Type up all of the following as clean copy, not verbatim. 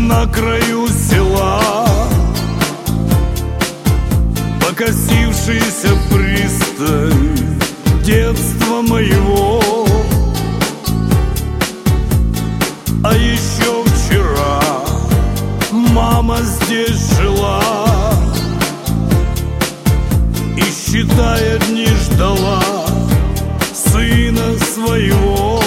на краю села, покосившаяся пристань детства моего. А еще вчера мама здесь жила и, считая дни, ждала сына своего.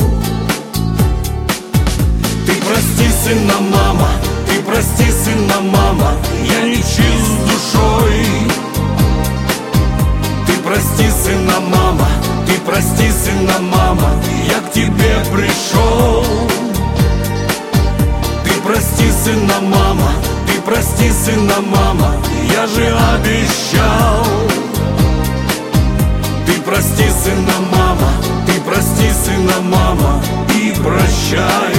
Ты прости, сына, мама, ты прости, сына, мама, я не чист душой. Ты прости, сына, мама, ты прости, сына, мама, я к тебе пришел. Ты прости, сына, мама, ты прости, сына, мама, я же обещал. Ты прости, сына, мама, ты прости, сына, мама, и прощай.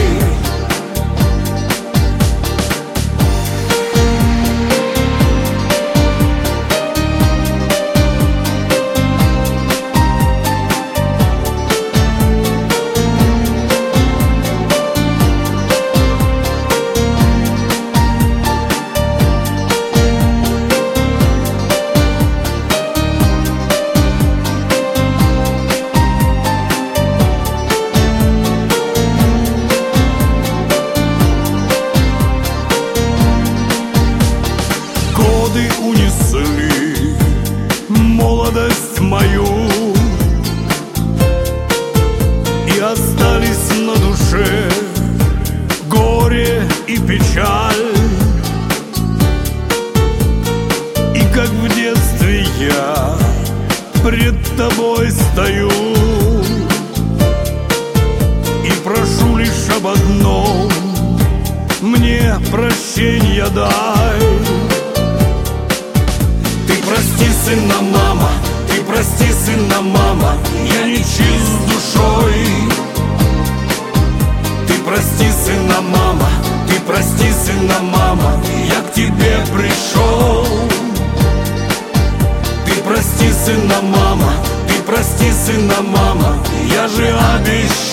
Годы унесли молодость мою, и остались на душе горе и печаль. И как в детстве я пред тобой стою и прошу лишь об одном: мне прощенья дай. Ты прости, сына, мама, ты прости, сына, мама, я не чист душой. Ты прости, сына, мама, ты прости, сына, мама, я к тебе пришел. Ты прости, сына, мама, ты прости, сына, мама, я же обещал.